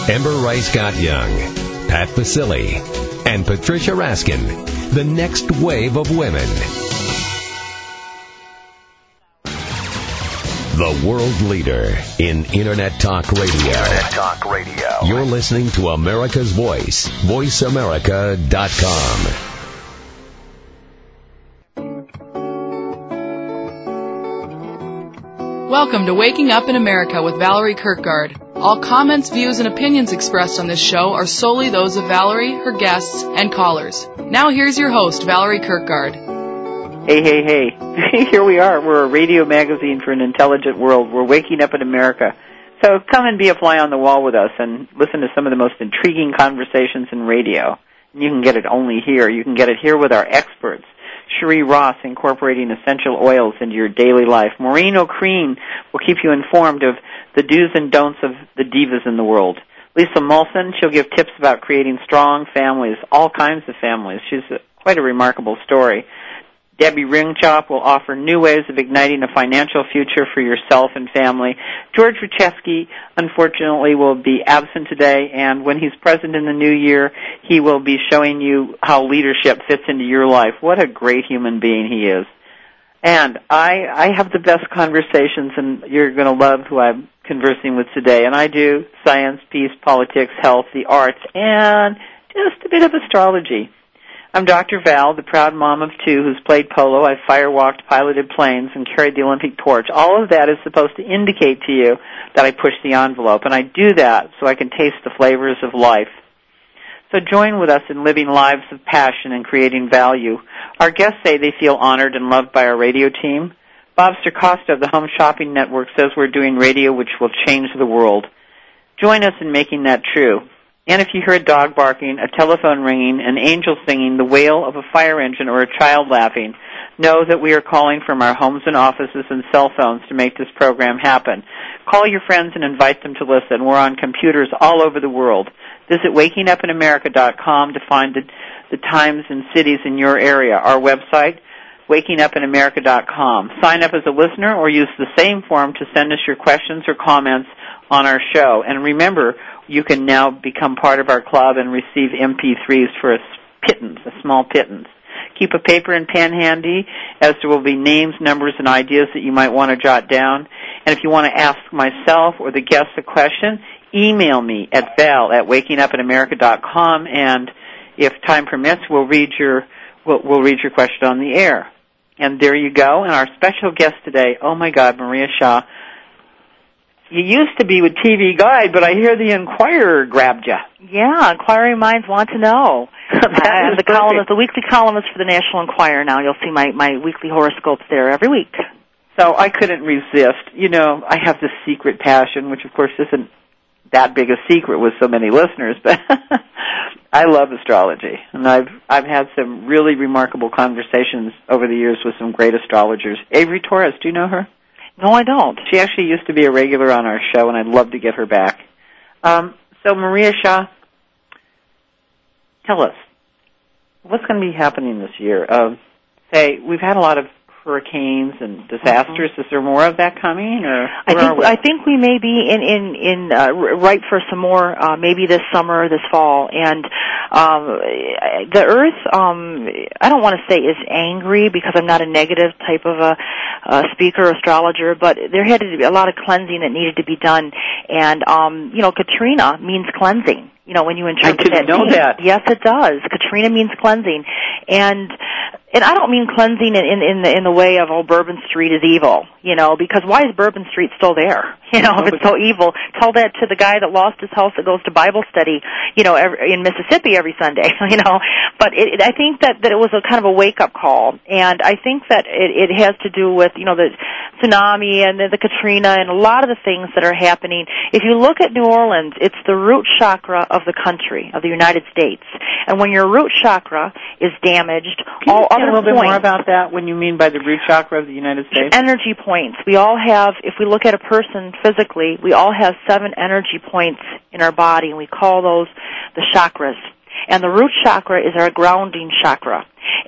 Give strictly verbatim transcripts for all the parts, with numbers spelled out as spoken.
Ember Rice Scott Young, Pat Vasili, and Patricia Raskin, the next wave of women. The world leader in Internet Talk Radio. Internet Talk Radio. You're listening to America's Voice, voice america dot com. Welcome to Waking Up in America with Valerie Kirkgard. All comments, views, and opinions expressed on this show are solely those of Valerie, her guests, and callers. Now here's your host, Valerie Kirkgard. Hey, hey, hey. Here we are. We're a radio magazine for an intelligent world. We're waking up in America. So come and be a fly on the wall with us and listen to some of the most intriguing conversations in radio. You can get it only here. You can get it here with our experts. Cherie Ross, incorporating essential oils into your daily life. Maureen O'Kreen will keep you informed of the do's and don'ts of the divas in the world. Lisa Molson, she'll give tips about creating strong families, all kinds of families. She's a, quite a remarkable story. Debbie Ringchop will offer new ways of igniting a financial future for yourself and family. George Ruchesky, unfortunately, will be absent today, and when he's present in the new year, he will be showing you how leadership fits into your life. What a great human being he is. And I, I have the best conversations, and you're going to love who I'm conversing with today. And I do science, peace, politics, health, the arts, and just a bit of astrology. I'm Doctor Val, the proud mom of two who's played polo. I've firewalked, piloted planes, and carried the Olympic torch. All of that is supposed to indicate to you that I push the envelope, and I do that so I can taste the flavors of life. So join with us in living lives of passion and creating value. Our guests say they feel honored and loved by our radio team. Bob Circosta of the Home Shopping Network says we're doing radio which will change the world. Join us in making that true. And if you hear a dog barking, a telephone ringing, an angel singing, the wail of a fire engine, or a child laughing, know that we are calling from our homes and offices and cell phones to make this program happen. Call your friends and invite them to listen. We're on computers all over the world. Visit waking up in america dot com to find the, the times and cities in your area. Our website, waking up in america dot com. Sign up as a listener or use the same form to send us your questions or comments on our show. And remember, you can now become part of our club and receive M P threes for a pittance, a small pittance. Keep a paper and pen handy, as there will be names, numbers, and ideas that you might want to jot down. And if you want to ask myself or the guests a question, email me at val at waking up in america dot com, and if time permits, we'll read your we'll, we'll read your question on the air. And there you go. And our special guest today, oh my God, Maria Shaw. You used to be with T V Guide, but I hear the Enquirer grabbed you. Yeah, inquiring minds want to know. I'm the columnist, the weekly columnist for the National Enquirer now. You'll see my, my weekly horoscopes there every week. So I couldn't resist. You know, I have this secret passion, which of course isn't that big a secret with so many listeners, but I love astrology. And I've I've had some really remarkable conversations over the years with some great astrologers. Avery Torres, do you know her? No, I don't. She actually used to be a regular on our show, and I'd love to get her back. Um, so, Maria Shaw, tell us, what's going to be happening this year? Uh, say, we've had a lot of hurricanes and disasters. Mm-hmm. Is there more of that coming? Or I think I think we may be in in in uh, ripe for some more. Uh, maybe this summer, this fall, and um, the Earth. Um, I don't want to say is angry because I'm not a negative type of a, a speaker or astrologer, but there had to be a lot of cleansing that needed to be done, and um, you know, Katrina means cleansing. You know, when you interpret I didn't that know name. that. Yes, it does. Katrina means cleansing, and and I don't mean cleansing in in, in the in the way of oh, Bourbon Street is evil. You know, because why is Bourbon Street still there? You know, if it's so evil, tell that to the guy that lost his house that goes to Bible study. You know, every, in Mississippi every Sunday. You know, but it, it, I think that that it was a kind of a wake up call, and I think that it, it has to do with you know the tsunami and the, the Katrina and a lot of the things that are happening. If you look at New Orleans, it's the root chakra of the country, of the United States. And when your root chakra is damaged, Can all you other a little points, bit more about that, when you mean by the root chakra of the United States? Energy points. We all have, if we look at a person physically, we all have seven energy points in our body, and we call those the chakras. And the root chakra is our grounding chakra.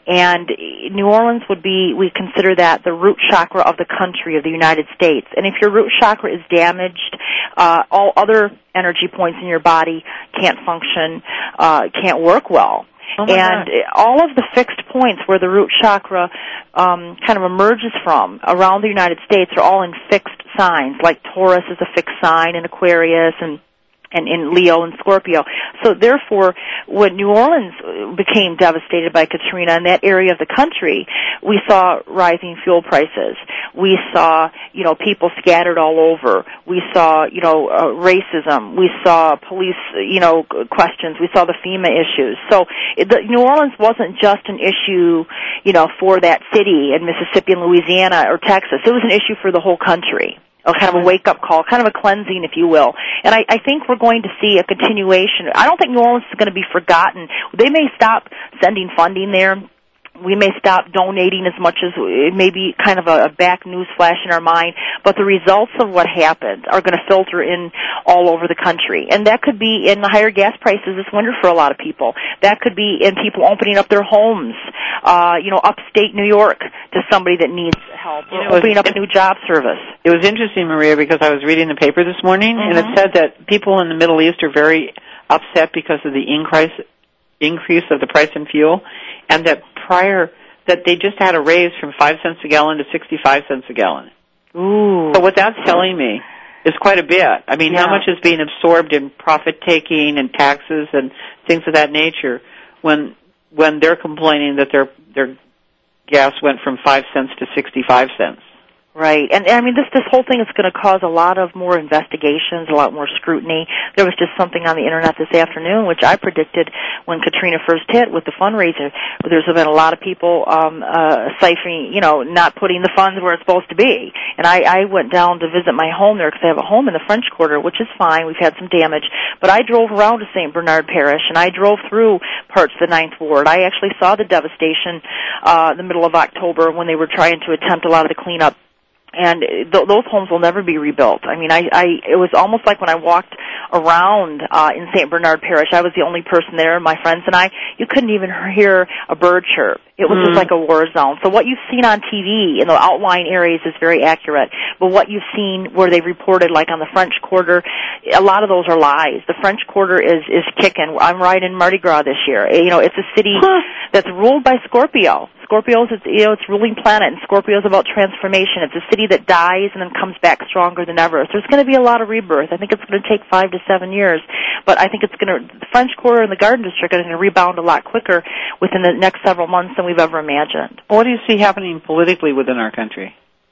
And New Orleans would be, we consider that the root chakra of the country, of the United States. And if your root chakra is damaged, uh, all other energy points in your body can't function, uh, can't work well. Oh and God. all of the fixed points where the root chakra um, kind of emerges from around the United States are all in fixed signs, like Taurus is a fixed sign, and Aquarius, and and in Leo and Scorpio. So therefore, when New Orleans became devastated by Katrina in that area of the country, we saw rising fuel prices. We saw, you know, people scattered all over. We saw, you know, uh, racism. We saw police, you know, questions. We saw the FEMA issues. So it, the, New Orleans wasn't just an issue, you know, for that city in Mississippi and Louisiana or Texas. It was an issue for the whole country. A kind of a wake-up call, kind of a cleansing, if you will. And I, I think we're going to see a continuation. I don't think New Orleans is going to be forgotten. They may stop sending funding there. We may stop donating as much as it may be kind of a, a back news flash in our mind, but the results of what happened are going to filter in all over the country. And that could be in the higher gas prices this winter for a lot of people. That could be in people opening up their homes, uh, you know, upstate New York to somebody that needs help, or you know, opening up a new job service. It was interesting, Maria, because I was reading the paper this morning, Mm-hmm. and it said that people in the Middle East are very upset because of the increase increase of the price in fuel, and that prior that they just had a raise from five cents a gallon to sixty-five cents a gallon. Ooh. So what that's telling me is quite a bit. I mean, Yeah. how much is being absorbed in profit taking and taxes and things of that nature when when they're complaining that their their gas went from five cents to sixty-five cents. Right. And, I mean, this this whole thing is going to cause a lot of more investigations, a lot more scrutiny. There was just something on the Internet this afternoon, which I predicted when Katrina first hit with the fundraiser. There's been a lot of people um, uh, siphoning, you know, not putting the funds where it's supposed to be. And I, I went down to visit my home there because I have a home in the French Quarter, which is fine. We've had some damage. But I drove around to Saint Bernard Parish, and I drove through parts of the Ninth Ward. I actually saw the devastation uh, in the middle of October when they were trying to attempt a lot of the cleanup. And th- those homes will never be rebuilt. I mean, I, I it was almost like when I walked around uh, in Saint Bernard Parish, I was the only person there, my friends and I, you couldn't even hear a bird chirp. It was mm. just like a war zone. So what you've seen on T V in the outlying areas is very accurate. But what you've seen where they reported, like on the French Quarter, a lot of those are lies. The French Quarter is, is kicking. I'm right in Mardi Gras this year. You know, it's a city huh. that's ruled by Scorpio. Scorpio's, it's, you know, it's ruling planet, and Scorpio's about transformation. It's a city that dies and then comes back stronger than ever. So there's going to be a lot of rebirth. I think it's going to take five to seven years, but I think it's going to, the French Quarter and the Garden District are going to rebound a lot quicker within the next several months than we've ever imagined. What do you see happening politically within our country?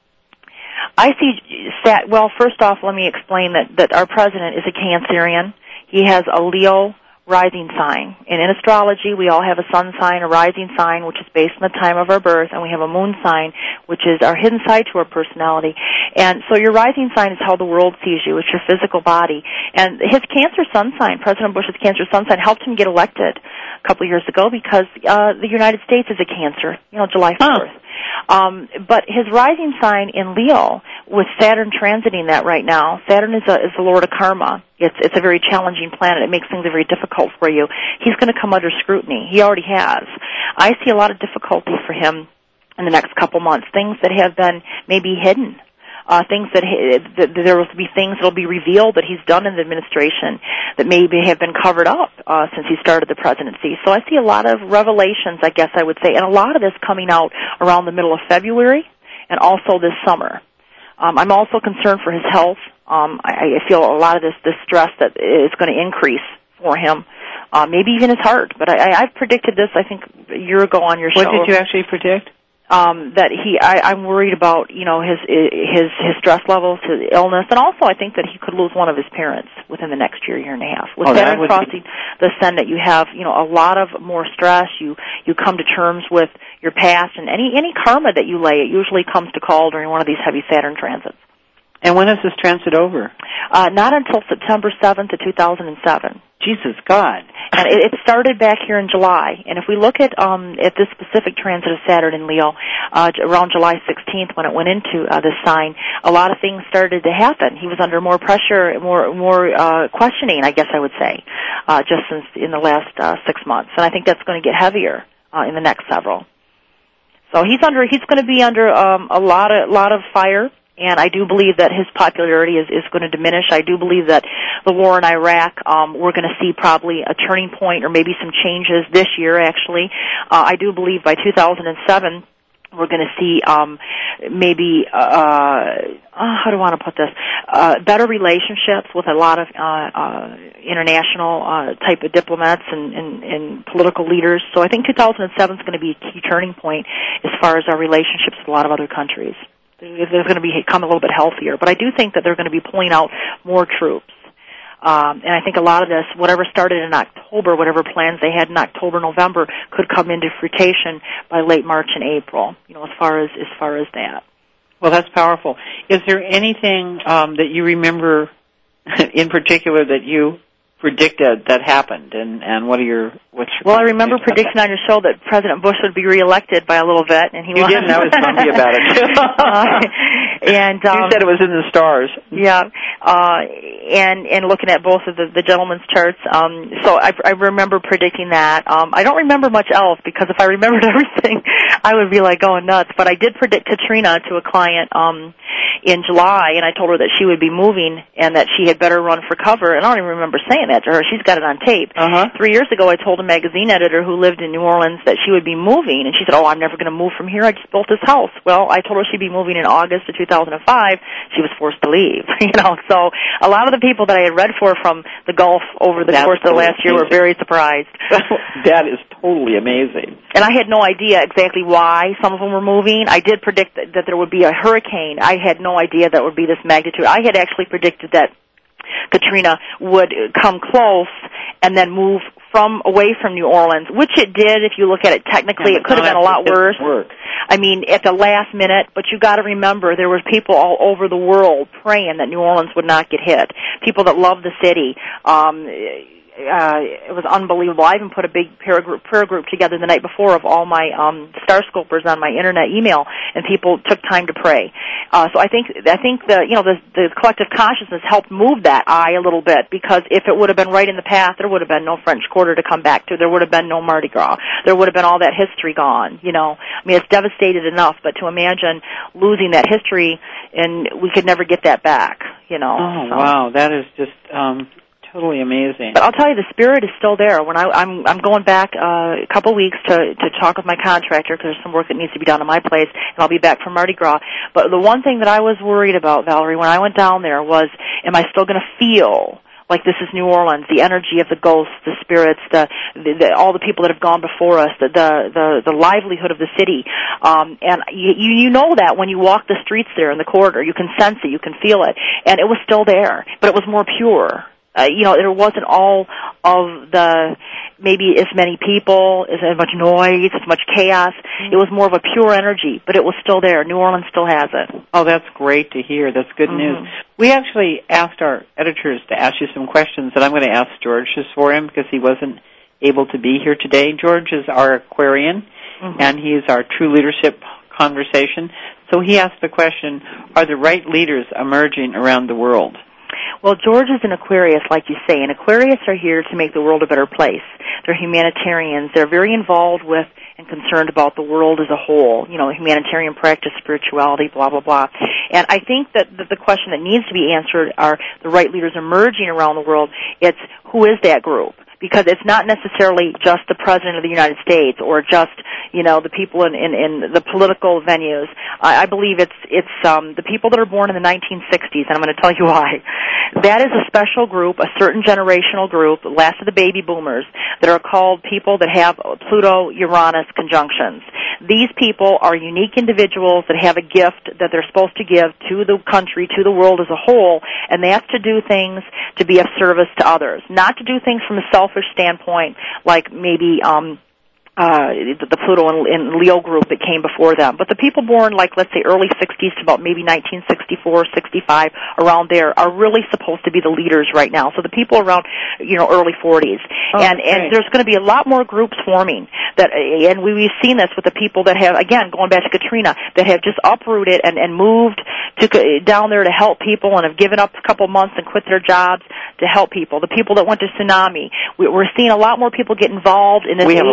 I see, stat, well, first off, let me explain that, that our president is a Cancerian. He has a Leo rising sign. And in astrology, we all have a sun sign, a rising sign, which is based on the time of our birth, and we have a moon sign, which is our hidden side to our personality. And so your rising sign is how the world sees you. It's your physical body. And his Cancer sun sign, President Bush's Cancer sun sign, helped him get elected a couple of years ago because uh, the United States is a Cancer, you know, July fourth. Huh. Um, but his rising sign in Leo, with Saturn transiting that right now, Saturn is a, is the Lord of Karma. It's, it's a very challenging planet. It makes things very difficult for you. He's going to come under scrutiny. He already has. I see a lot of difficulty for him in the next couple months, things that have been maybe hidden. Uh, things that, he, that there will be things that will be revealed that he's done in the administration that maybe have been covered up uh, since he started the presidency. So I see a lot of revelations, I guess I would say, and a lot of this coming out around the middle of February and also this summer. Um, I'm also concerned for his health. Um, I, I feel a lot of this, this stress that is going to increase for him, uh, maybe even his heart. But I, I, I've predicted this, I think, a year ago on your show. What did you actually predict? Um, that he, I, I'm worried about, you know, his his his stress levels, his illness, and also I think that he could lose one of his parents within the next year, year and a half. With oh, Saturn crossing the Ascendant, you have, you know, a lot of more stress. You you come to terms with your past, and any any karma that you lay, it usually comes to call during one of these heavy Saturn transits. And when is this transit over? Uh, not until September seventh of two thousand seven. Jesus God. And it, it started back here in July. And if we look at um, at this specific transit of Saturn in Leo, uh, around July sixteenth when it went into uh, this sign, a lot of things started to happen. He was under more pressure, more more uh, questioning, I guess I would say, uh, just since in the last uh, six months. And I think that's going to get heavier uh, in the next several. So he's under he's going to be under um, a lot of lot of fire. And I do believe that his popularity is, is going to diminish. I do believe that the war in Iraq, um, we're going to see probably a turning point or maybe some changes this year, actually. Uh, I do believe by two thousand seven, we're going to see um, maybe, uh, uh, how do I want to put this, uh, better relationships with a lot of uh, uh, international uh, type of diplomats and, and, and political leaders. So I think two thousand seven is going to be a key turning point as far as our relationships with a lot of other countries. They're going to become a little bit healthier. But I do think that they're going to be pulling out more troops. Um, and I think a lot of this, whatever started in October, whatever plans they had in October, November, could come into fruition by late March and April, you know, as far as as far as that. Well, that's powerful. Is there anything um, that you remember in particular that you predicted that happened, and, and what are your what's your well, I remember predicting on your show that President Bush would be reelected by a little bit, and he you didn't. I was grumpy about it. uh, and um, you said it was in the stars. Yeah, uh, and and looking at both of the, the gentlemen's charts, um, so I, I remember predicting that. Um, I don't remember much else because if I remembered everything, I would be like going nuts. But I did predict Katrina to a client um, in July, and I told her that she would be moving and that she had better run for cover. And I don't even remember saying that to her. She's got it on tape. Uh-huh. Three years ago, I told a magazine editor who lived in New Orleans that she would be moving, and she said, "Oh, I'm never going to move from here. I just built this house." Well, I told her she'd be moving in August of two thousand five. She was forced to leave. You know, so a lot of the people that I had read for from the Gulf over the That's course of the last year were very surprised. That is totally amazing. And I had no idea exactly why some of them were moving. I did predict that, that there would be a hurricane. I had no idea that would be this magnitude. I had actually predicted that Katrina would come close and then move from away from New Orleans, which it did. If you look at it technically, yeah, it could have been a lot worse. Work. I mean, at the last minute, but you got to remember there were people all over the world praying that New Orleans would not get hit. People that love the city. Um, Uh, it was unbelievable. I even put a big prayer group, prayer group together the night before of all my um, star scopers on my internet email, and people took time to pray. Uh, so I think I think the you know the, the collective consciousness helped move that eye a little bit, because if it would have been right in the path, there would have been no French Quarter to come back to. There would have been no Mardi Gras. There would have been all that history gone. You know, I mean, it's devastated enough, but to imagine losing that history and we could never get that back. You know. Oh so. Wow, that is just. Um Totally amazing. But I'll tell you, the spirit is still there. When I, I'm I'm going back uh, a couple weeks to to talk with my contractor, because there's some work that needs to be done on my place, and I'll be back from Mardi Gras. But the one thing that I was worried about, Valerie, when I went down there was, am I still going to feel like this is New Orleans, the energy of the ghosts, the spirits, the, the, the all the people that have gone before us, the the the, the livelihood of the city. Um, and you you know that when you walk the streets there in the corridor, you can sense it, you can feel it, and it was still there, but it was more pure. Uh, you know, there wasn't all of the, maybe as many people, as much noise, as much chaos. Mm-hmm. It was more of a pure energy, but it was still there. New Orleans still has it. Oh, that's great to hear. That's good mm-hmm. news. We actually asked our editors to ask you some questions, and I'm going to ask George just for him because he wasn't able to be here today. George is our Aquarian, mm-hmm. and he's our True Leadership Conversation. So he asked the question, are the right leaders emerging around the world? Well, George is an Aquarius, like you say, and Aquarius are here to make the world a better place. They're humanitarians. They're very involved with and concerned about the world as a whole, you know, humanitarian practice, spirituality, blah, blah, blah. And I think that the question that needs to be answered are the right leaders emerging around the world. It's who is that group? Because it's not necessarily just the President of the United States or just, you know, the people in, in, in the political venues. I, I believe it's it's um, the people that are born in the nineteen sixties, and I'm going to tell you why. That is a special group, a certain generational group, the last of the baby boomers, that are called people that have Pluto-Uranus conjunctions. These people are unique individuals that have a gift that they're supposed to give to the country, to the world as a whole, and that's to do things to be of service to others, not to do things from a selfish standpoint, like maybe um, uh, the, the Pluto and, and Leo group that came before them. But the people born, like, let's say, early sixties to about maybe nineteen sixty-four, sixty-five, around there, are really supposed to be the leaders right now. So the people around, you know, early forties. Oh, and, and there's going to be a lot more groups forming. That, and we, we've seen this with the people that have, again, going back to Katrina, that have just uprooted and, and moved to down there to help people and have given up a couple months and quit their jobs to help people. The people that went to tsunami. We, we're seeing a lot more people get involved in this. We have a lot group. of questions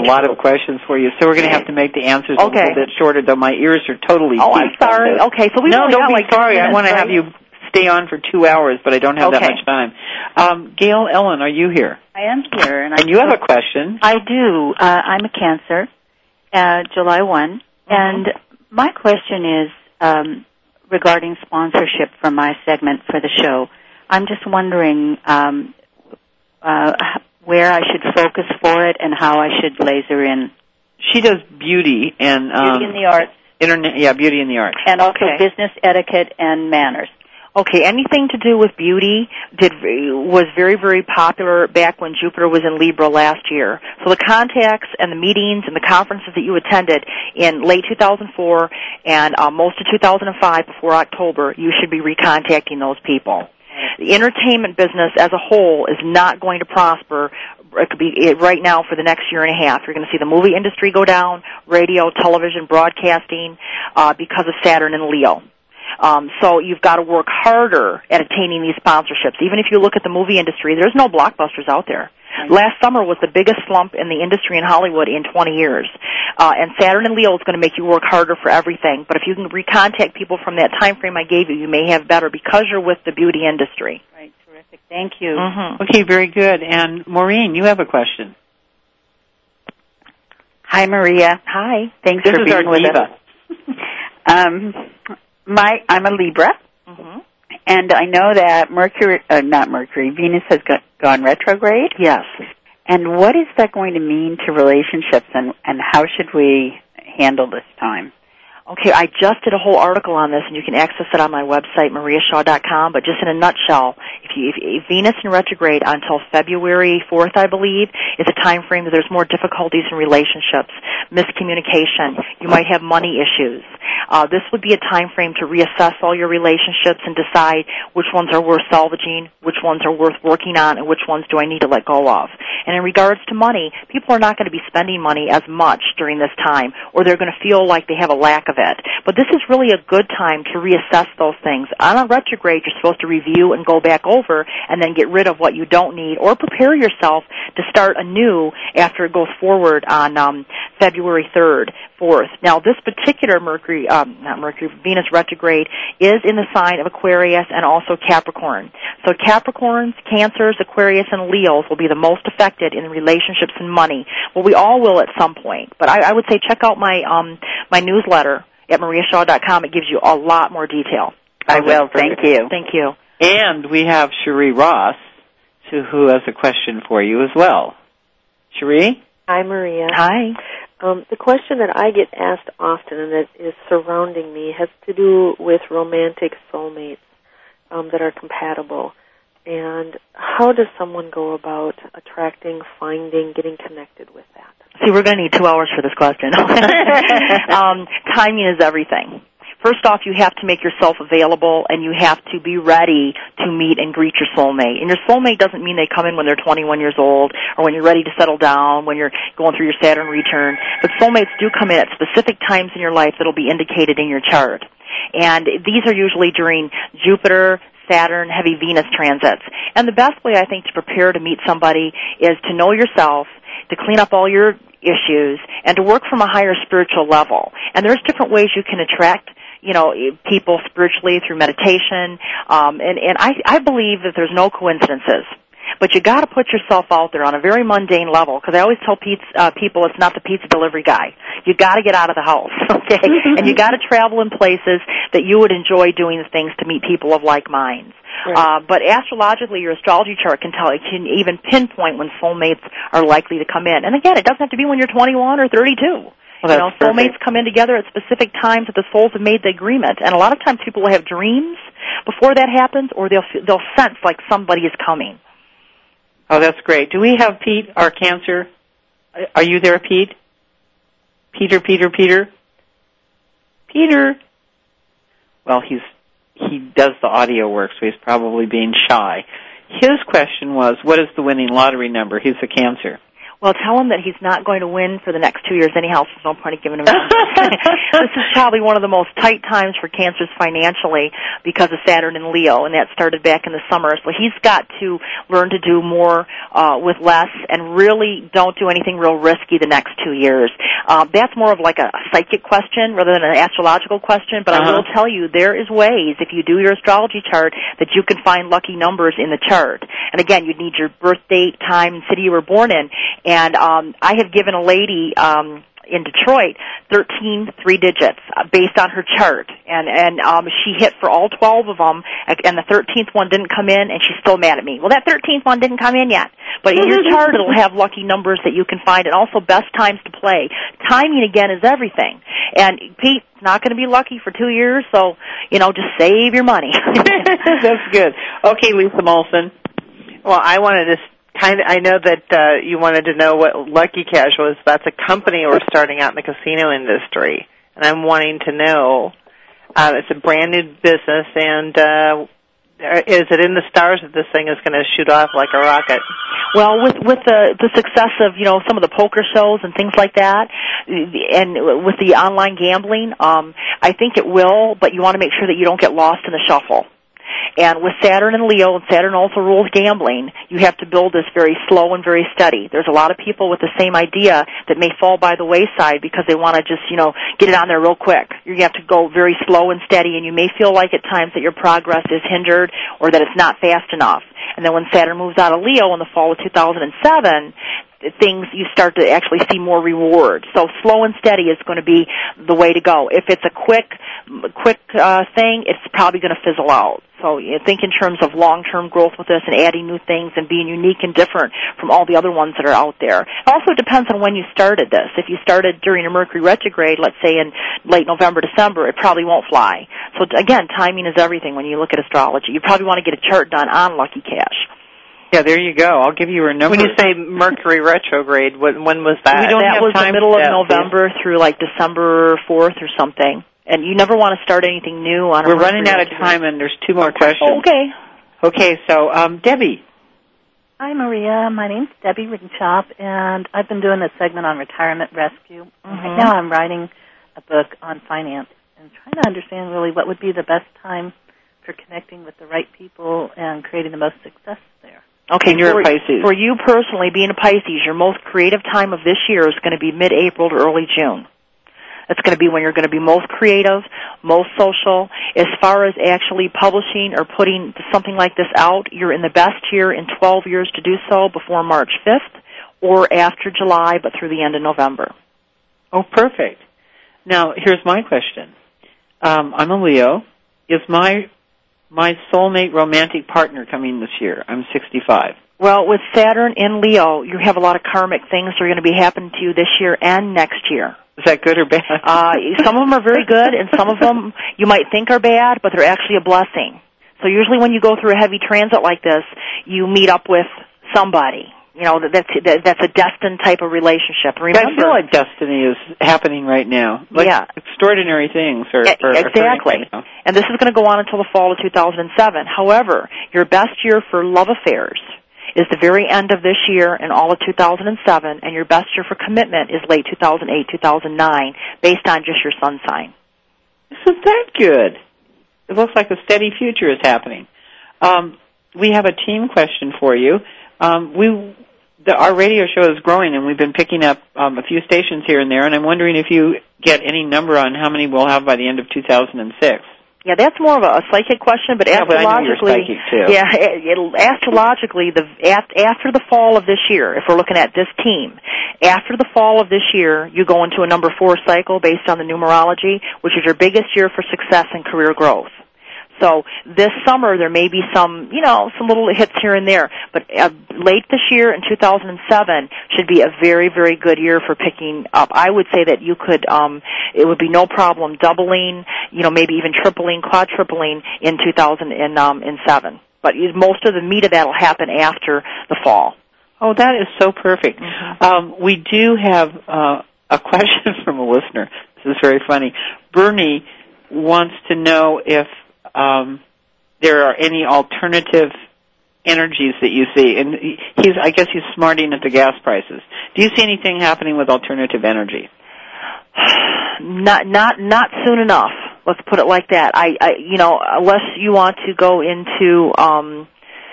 questions for you, so we're going to have to make the answers Okay. a little bit shorter, though my ears are totally Oh, I'm peaked on sorry. this. Okay, so we No, only don't got be like sorry. ten I want to minutes, have you stay on for two hours, but I don't have that Okay. much time. Um, Gail Ellen, are you here? I am here, and, And I you have a question. I do. Uh, I'm a Cancer, uh, July first, Mm-hmm. and my question is um, regarding sponsorship for my segment for the show. I'm just wondering um, uh, where I should focus for it and how I should laser in. She does beauty and um, Beauty in the arts, internet. Yeah, beauty in the arts. and also Okay. business etiquette and manners. Okay, anything to do with beauty did was very, very popular back when Jupiter was in Libra last year. So the contacts and the meetings and the conferences that you attended in late two thousand four and uh, most of two thousand five before October, you should be recontacting those people. The entertainment business as a whole is not going to prosper. It could be right now for the next year and a half. You're going to see the movie industry go down, radio, television, broadcasting, uh, because of Saturn and Leo. Um, so you've got to work harder at attaining these sponsorships. Even if you look at the movie industry, there's no blockbusters out there. Right. Last summer was the biggest slump in the industry in Hollywood in twenty years. Uh, and Saturn and Leo is going to make you work harder for everything. But if you can recontact people from that time frame I gave you, you may have better because you're with the beauty industry. Right, terrific. Thank you. Mm-hmm. Okay, very good. And Maureen, you have a question. Hi, Maria. Hi. Thanks This for is being our with diva. us. Um, my, I'm a Libra, Mm-hmm. and I know that Mercury, uh, not Mercury, Venus has go- gone retrograde. Yes. And what is that going to mean to relationships, and, and how should we handle this time? Okay, I just did a whole article on this, and you can access it on my website, maria shaw dot com. But just in a nutshell, if, you, if, if Venus in retrograde until February fourth, I believe, is a time frame that there's more difficulties in relationships, miscommunication. You might have money issues. Uh, this would be a time frame to reassess all your relationships and decide which ones are worth salvaging, which ones are worth working on, and which ones do I need to let go of. And in regards to money, people are not going to be spending money as much during this time, or they're going to feel like they have a lack of it. But this is really a good time to reassess those things. On a retrograde, you're supposed to review and go back over and then get rid of what you don't need, or prepare yourself to start anew after it goes forward on um, February third, fourth. Now, this particular Mercury, um, not Mercury, Venus retrograde is in the sign of Aquarius and also Capricorn. So Capricorns, Cancers, Aquarius, and Leos will be the most affected in relationships and money. Well, we all will at some point. But I, I would say check out my um, my newsletter at maria shaw dot com. It gives you a lot more detail. I will. Thank you. Thank you. And we have Cherie Ross, to, who has a question for you as well. Cherie? Hi, Maria. Hi. Um, the question that I get asked often and that is surrounding me has to do with romantic soulmates um, that are compatible. And how does someone go about attracting, finding, getting connected with that? See, we're going to need two hours for this question. um, timing is everything. First off, you have to make yourself available, and you have to be ready to meet and greet your soulmate. And your soulmate doesn't mean they come in when they're twenty-one years old or when you're ready to settle down, when you're going through your Saturn return. But soulmates do come in at specific times in your life that will be indicated in your chart. And these are usually during Jupiter, Saturn, heavy Venus transits. And the best way, I think, to prepare to meet somebody is to know yourself, to clean up all your issues, and to work from a higher spiritual level. And there's different ways you can attract, you know, people spiritually through meditation. Um, and and I, I believe that there's no coincidences. But you got to put yourself out there on a very mundane level, because I always tell pizza, uh, people it's not the pizza delivery guy. You got to get out of the house, okay? And you got to travel in places that you would enjoy doing the things to meet people of like minds. Right. Uh, but astrologically, your astrology chart can tell, it can even pinpoint when soulmates are likely to come in. And again, it doesn't have to be when you're twenty-one or thirty-two. Well, you know, soulmates come in together at specific times that the souls have made the agreement. And a lot of times people will have dreams before that happens, or they'll they'll sense like somebody is coming. Oh, that's great. Do we have Pete, our Cancer? Are you there, Pete? Peter, Peter, Peter? Peter? Well, he's he does the audio work, so he's probably being shy. His question was, what is the winning lottery number? He's a Cancer. Well, tell him that he's not going to win for the next two years anyhow, so there's no point in giving him numbers. This is probably one of the most tight times for cancers financially because of Saturn and Leo, and that started back in the summer. So he's got to learn to do more uh, with less and really don't do anything real risky the next two years. Uh, that's more of like a psychic question rather than an astrological question, but uh-huh. I will tell you there is ways, if you do your astrology chart, that you can find lucky numbers in the chart. And again, you'd need your birth date, time, and city you were born in. And um, I have given a lady um, in Detroit thirteen three digits uh, based on her chart, and and um, she hit for all twelve of them, and the thirteenth one didn't come in, and she's still mad at me. Well, that thirteenth one didn't come in yet, but in your chart it'll have lucky numbers that you can find, and also best times to play. Timing again is everything, and Pete. Not going to be lucky for two years, so you know, just save your money. That's good. Okay, Lisa Molson. Well, I wanted to. Kind of, I know that uh, you wanted to know what Lucky Cash was. That's a company we're starting out in the casino industry, and I'm wanting to know. Uh, it's a brand new business, and uh, is it in the stars that this thing is going to shoot off like a rocket? Well, with with the the success of you know some of the poker shows and things like that, and with the online gambling, um, I think it will. But you want to make sure that you don't get lost in the shuffle. And with Saturn and Leo, and Saturn also rules gambling, you have to build this very slow and very steady. There's a lot of people with the same idea that may fall by the wayside because they want to just, you know, get it on there real quick. You have to go very slow and steady, and you may feel like at times that your progress is hindered or that it's not fast enough. And then when Saturn moves out of Leo in the fall of two thousand seven, things you start to actually see more reward. So slow and steady is going to be the way to go. If it's a quick, quick uh, thing, it's probably going to fizzle out. So you think in terms of long-term growth with this and adding new things and being unique and different from all the other ones that are out there. It also depends on when you started this. If you started during a Mercury retrograde, let's say in late November, December, it probably won't fly. So again, timing is everything when you look at astrology. You probably want to get a chart done on Lucky Cash. Yeah, there you go. I'll give you her number. When you say Mercury retrograde, when, when was that? We don't that have was the middle of November through like December fourth or something. And you never want to start anything new on a We're running out of time, and there's two more questions. Okay. Okay, so um, Debbie. Hi, Maria. My name's Debbie Rinchop, and I've been doing a segment on retirement rescue. Mm-hmm. Right now I'm writing a book on finance and trying to understand really what would be the best time for connecting with the right people and creating the most success there. Okay, you're for, a Pisces. For you personally, being a Pisces, your most creative time of this year is going to be mid-April to early June. It's going to be when you're going to be most creative, most social. As far as actually publishing or putting something like this out, you're in the best year in twelve years to do so before March fifth or after July, but through the end of November. Oh, perfect. Now, here's my question. Um, I'm a Leo. Is my my soulmate romantic partner coming this year? I'm sixty-five. Well, with Saturn in Leo, you have a lot of karmic things that are going to be happening to you this year and next year. Is that good or bad? uh, some of them are very good, and some of them you might think are bad, but they're actually a blessing. So usually when you go through a heavy transit like this, you meet up with somebody. You know, that's that's a destined type of relationship. Remember, I feel like destiny is happening right now. Like yeah. extraordinary things are, yeah, are exactly. Right now. And this is going to go on until the fall of two thousand seven. However, your best year for love affairs is the very end of this year and all of two thousand seven, and your best year for commitment is late two thousand eight, two thousand nine, based on just your sun sign. Isn't that good? It looks like a steady future is happening. Um, we have a team question for you. Um, we, the, our radio show is growing, and we've been picking up um, a few stations here and there, and I'm wondering if you get any number on how many we'll have by the end of two thousand six. Yeah, that's more of a, a psychic question, but yeah, astrologically, but I know you're psychic too. yeah, it, it'll, astrologically, the after the fall of this year, if we're looking at this team, after the fall of this year, you go into a number four cycle based on the numerology, which is your biggest year for success and career growth. So this summer there may be some, you know, some little hits here and there, but uh, late this year in two thousand seven should be a very, very good year for picking up. I would say that you could, um, it would be no problem doubling, you know, maybe even tripling, quadrupling in two thousand seven. But most of the meat of that will happen after the fall. Oh, that is so perfect. Mm-hmm. Um, we do have uh, a question from a listener. This is very funny. Bernie wants to know if Um, there are any alternative energies that you see, and he's, I guess he's smarting at the gas prices. Do you see anything happening with alternative energy? Not, not, not soon enough. Let's put it like that. I, I you know, unless you want to go into, um,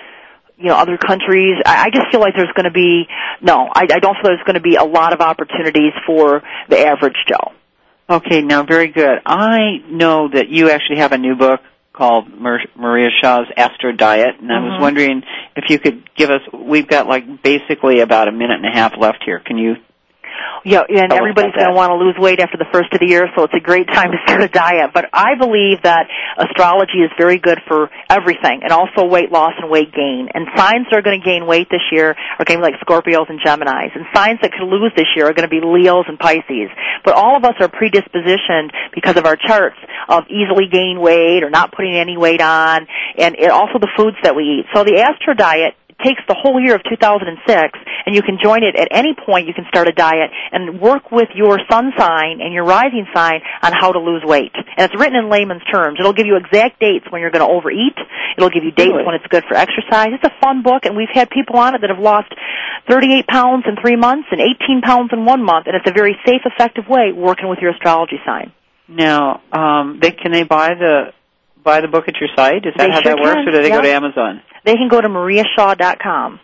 you know, other countries, I, I just feel like there's going to be, no, I, I don't feel there's going to be a lot of opportunities for the average Joe. Okay, now very good. I know that you actually have a new book called Mar- Maria Shaw's Astro Diet, and mm-hmm. I was wondering if you could give us, we've got like basically about a minute and a half left here. Can you? Yeah, and everybody's going to want to lose weight after the first of the year, so it's a great time to start a diet. But I believe that astrology is very good for everything, and also weight loss and weight gain. And signs that are going to gain weight this year are going to be like Scorpios and Geminis. And signs that could lose this year are going to be Leos and Pisces. But all of us are predispositioned because of our charts of easily gain weight or not putting any weight on, and it, also the foods that we eat. So the Astro Diet takes the whole year of two thousand six, and you can join it at any point. You can start a diet and work with your sun sign and your rising sign on how to lose weight. And it's written in layman's terms. It'll give you exact dates when you're going to overeat. It'll give you dates really? when it's good for exercise. It's a fun book, and we've had people on it that have lost thirty-eight pounds in three months and eighteen pounds in one month, and it's a very safe, effective way working with your astrology sign. Now, um, they, can they buy the buy the book at your site? Is that they how sure that works, can. or do they yep. go to Amazon? They can go to maria shaw dot com.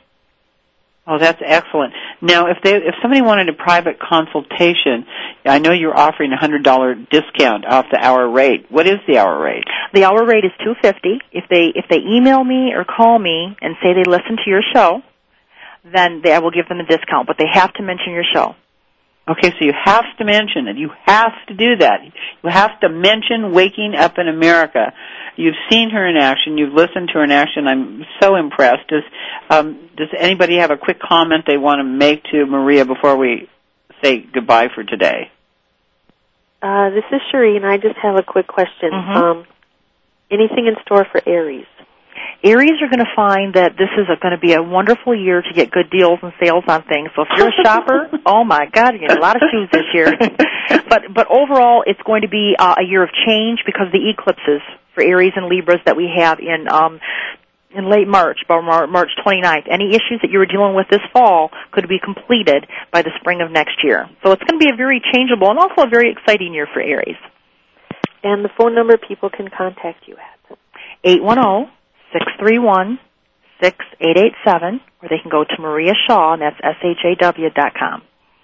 Oh, that's excellent. Now, if they if somebody wanted a private consultation, I know you're offering a one hundred dollars discount off the hour rate. What is the hour rate? The hour rate is two hundred fifty dollars. If they if they email me or call me and say they listen to your show, then they, I will give them a discount, but they have to mention your show. Okay, so you have to mention it. You have to do that. You have to mention Waking Up in America. You've seen her in action. You've listened to her in action. I'm so impressed. Does, um, does anybody have a quick comment they want to make to Maria before we say goodbye for today? Uh, this is Shereen. I just have a quick question. Mm-hmm. Um, anything in store for Aries? Aries are going to find that this is going to be a wonderful year to get good deals and sales on things. So if you're a shopper, oh my God, you get a lot of shoes this year. but but overall, it's going to be uh, a year of change because of the eclipses for Aries and Libras that we have in um, in late March, by March twenty-ninth. Any issues that you were dealing with this fall could be completed by the spring of next year. So it's going to be a very changeable and also a very exciting year for Aries. And the phone number people can contact you at? eight one zero, six three one, six eight eight seven, or they can go to Maria Shaw, and that's S H A W dot com.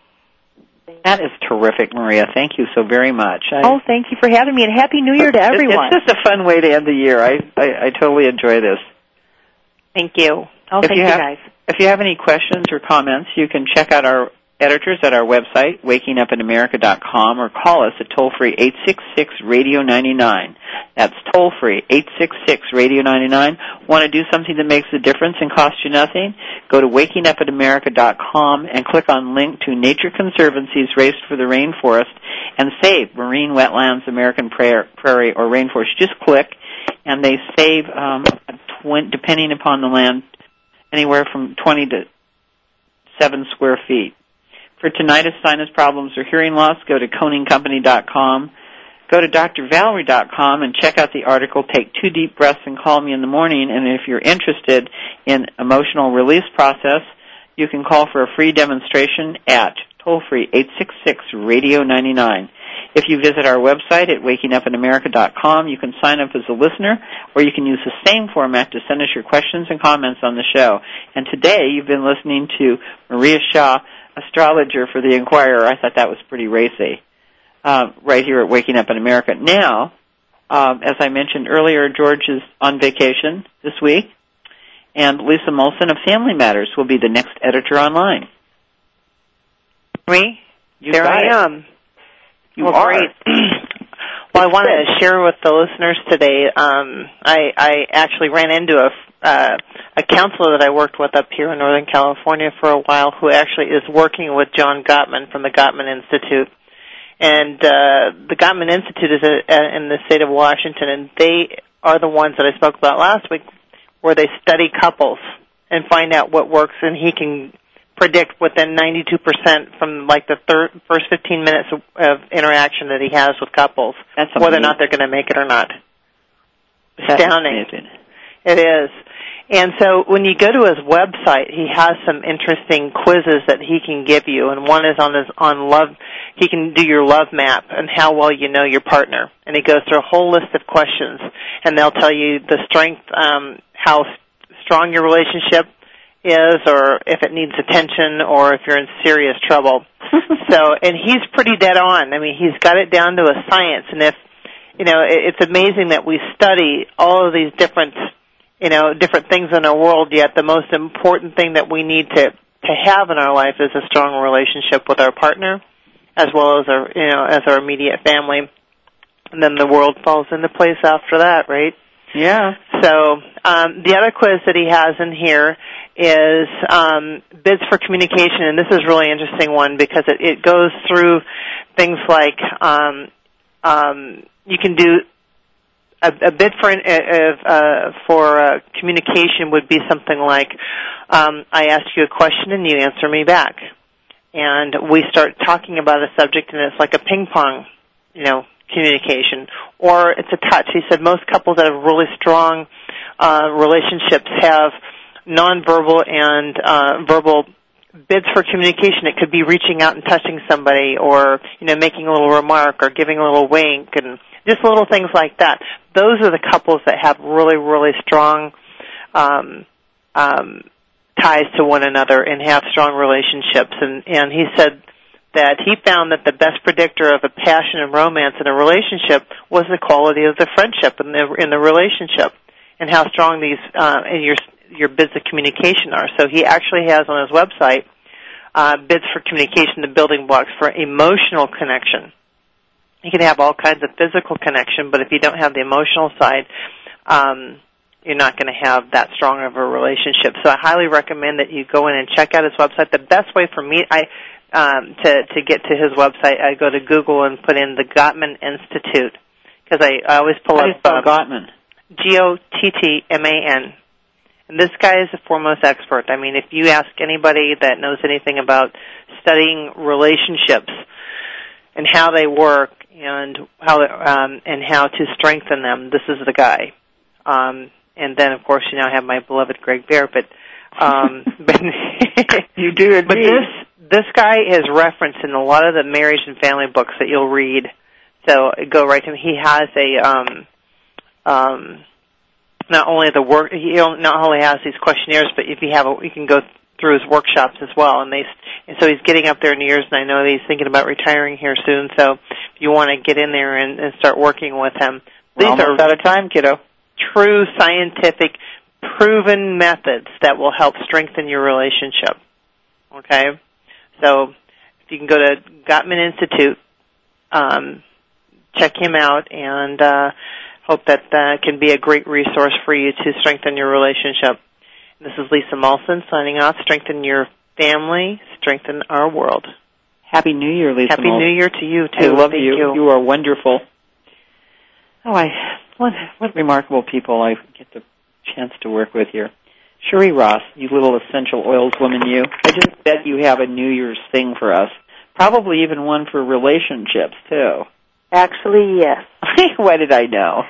That is terrific, Maria. Thank you so very much. I, oh, thank you for having me, and Happy New Year to everyone. It's just a fun way to end the year. I, I, I totally enjoy this. Thank you. Oh, if thank you, you have, guys. If you have any questions or comments, you can check out our editors at our website, waking up in america dot com, or call us at toll-free eight six six, radio nine nine. That's toll-free eight six six, radio nine nine. Want to do something that makes a difference and costs you nothing? Go to waking up in america dot com and click on link to Nature Conservancy's Race for the Rainforest and save Marine Wetlands, American Prairie, or Rainforest. Just click, and they save, um, tw- depending upon the land, anywhere from twenty to seven square feet. For tinnitus, sinus problems, or hearing loss, go to coning company dot com. Go to d r valerie dot com and check out the article, Take Two Deep Breaths and Call Me in the Morning. And if you're interested in emotional release process, you can call for a free demonstration at toll-free eight six six, radio nine nine. If you visit our website at waking up in america dot com, you can sign up as a listener, or you can use the same format to send us your questions and comments on the show. And today you've been listening to Maria Shaw, astrologer for the Inquirer. I thought that was pretty racy, uh, right here at Waking Up in America. Now, um, as I mentioned earlier, George is on vacation this week, and Lisa Molson of Family Matters will be the next editor online. Me? You there I it. am. You well, are. Great. Well, I wanted to share with the listeners today, um, I, I actually ran into a Uh, a counselor that I worked with up here in Northern California for a while, who actually is working with John Gottman from the Gottman Institute. And uh, the Gottman Institute is a, a, in the state of Washington, and they are the ones that I spoke about last week, where they study couples and find out what works, and he can predict within ninety-two percent from like the thir- first fifteen minutes of, of interaction that he has with couples, whether or not they're going to make it or not. Astounding. It is. And so when you go to his website, he has some interesting quizzes that he can give you, and one is on his on love. He can do your love map and how well you know your partner, and he goes through a whole list of questions, and they'll tell you the strength, um, how strong your relationship is, or if it needs attention, or if you're in serious trouble. So, and he's pretty dead on. I mean, he's got it down to a science, and if you know, it, it's amazing that we study all of these different. you know, different things in our world, yet the most important thing that we need to, to have in our life is a strong relationship with our partner, as well as our, you know, as our immediate family. And then the world falls into place after that, right? Yeah. So, um, the other quiz that he has in here is, um, bids for communication, and this is a really interesting one because it, it goes through things like, um, um, you can do A, a bid for uh, for uh, communication would be something like, um, I ask you a question and you answer me back, and we start talking about a subject, and it's like a ping pong, you know, communication, or it's a touch. He said most couples that have really strong uh, relationships have nonverbal and uh, verbal bids for communication. It could be reaching out and touching somebody, or you know, making a little remark, or giving a little wink, and just little things like that. Those are the couples that have really, really strong um, um, ties to one another and have strong relationships. And, and he said that he found that the best predictor of a passion and romance in a relationship was the quality of the friendship in the in the relationship, and how strong these uh, and your your bids of communication are. So he actually has on his website uh, bids for communication, the building blocks for emotional connection. You can have all kinds of physical connection, but if you don't have the emotional side, um, you're not going to have that strong of a relationship. So I highly recommend that you go in and check out his website. The best way for me I um, to, to get to his website, I go to Google and put in the Gottman Institute, because I, I always pull How up do you spell Gottman. G O T T M A N. And this guy is a foremost expert. I mean, if you ask anybody that knows anything about studying relationships and how they work, and how um, and how to strengthen them, this is the guy. Um, and then, of course, you know, I have my beloved Greg Bear, but um, but you do indeed. But this this guy is referenced in a lot of the marriage and family books that you'll read. So go right to him. He has a um, um, not only the work. He not only has these questionnaires, but if you have, a, you can go through his workshops as well, and they and so he's getting up there in years, and I know that he's thinking about retiring here soon. So if you want to get in there and, and start working with him, We're these almost are out of time, kiddo. True scientific, proven methods that will help strengthen your relationship. Okay, so if you can go to Gottman Institute, um, check him out, and uh, hope that uh, can be a great resource for you to strengthen your relationship. This is Lisa Molson signing off. Strengthen your family, strengthen our world. Happy New Year, Lisa. Happy Molson. New Year to you, too. I love Thank you. you. You are wonderful. Oh, I what, what remarkable people I get the chance to work with here. Cherie Ross, you little essential oils woman, you. I just bet you have a New Year's thing for us. Probably even one for relationships, too. Actually, yes. What did I know?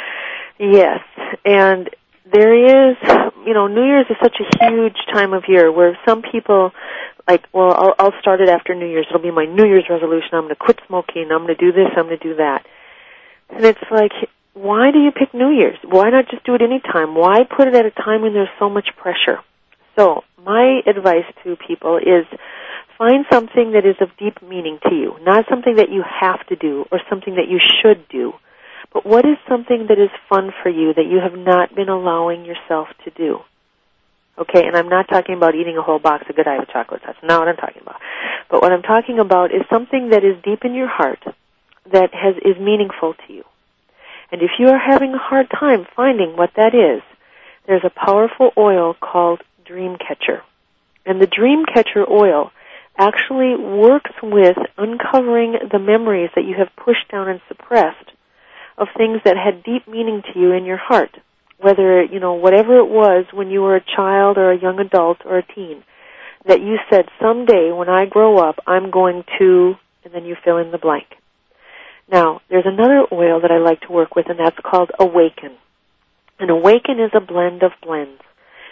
Yes, and there is, you know, New Year's is such a huge time of year where some people, like, well, I'll, I'll start it after New Year's. It'll be my New Year's resolution. I'm going to quit smoking. I'm going to do this. I'm going to do that. And it's like, why do you pick New Year's? Why not just do it any time? Why put it at a time when there's so much pressure? So my advice to people is find something that is of deep meaning to you, not something that you have to do or something that you should do. But what is something that is fun for you that you have not been allowing yourself to do? Okay, and I'm not talking about eating a whole box of Godiva chocolates. That's not what I'm talking about. But what I'm talking about is something that is deep in your heart that has is meaningful to you. And if you are having a hard time finding what that is, there's a powerful oil called Dreamcatcher. And the Dreamcatcher oil actually works with uncovering the memories that you have pushed down and suppressed of things that had deep meaning to you in your heart, whether, you know, whatever it was when you were a child or a young adult or a teen, that you said, someday when I grow up, I'm going to, and then you fill in the blank. Now, there's another oil that I like to work with, and that's called Awaken. And Awaken is a blend of blends.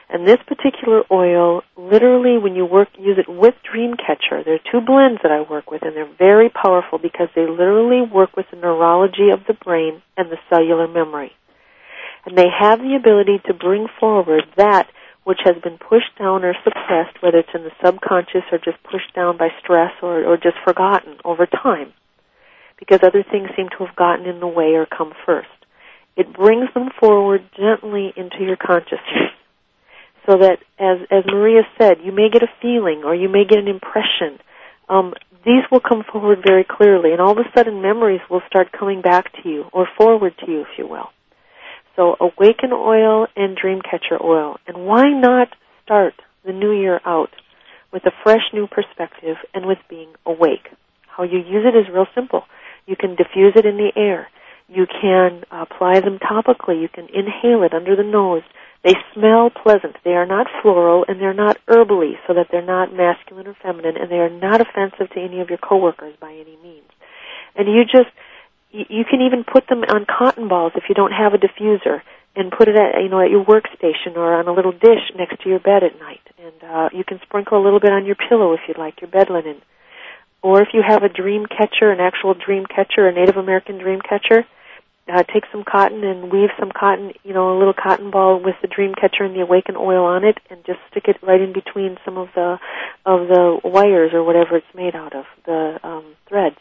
And this particular oil, literally when you work, use it with Dreamcatcher, there are two blends that I work with, and they're very powerful because they literally work with the neurology of the brain and the cellular memory. And they have the ability to bring forward that which has been pushed down or suppressed, whether it's in the subconscious or just pushed down by stress or, or just forgotten over time, because other things seem to have gotten in the way or come first. It brings them forward gently into your consciousness so that, as, as Maria said, you may get a feeling or you may get an impression. Um, these will come forward very clearly, and all of a sudden memories will start coming back to you or forward to you, if you will. So Awaken Oil and Dreamcatcher Oil. And why not start the new year out with a fresh new perspective and with being awake? How you use it is real simple. You can diffuse it in the air. You can apply them topically. You can inhale it under the nose. They smell pleasant. They are not floral, and they're not herbally, so that they're not masculine or feminine, and they are not offensive to any of your coworkers by any means. And you just, you can even put them on cotton balls if you don't have a diffuser, and put it at, you know, at your workstation or on a little dish next to your bed at night. And uh, you can sprinkle a little bit on your pillow if you'd like, your bed linen. Or if you have a dream catcher, an actual dream catcher, a Native American dream catcher, uh, take some cotton and weave some cotton, you know, a little cotton ball with the dream catcher and the Awaken oil on it, and just stick it right in between some of the of the wires or whatever it's made out of, the um, threads.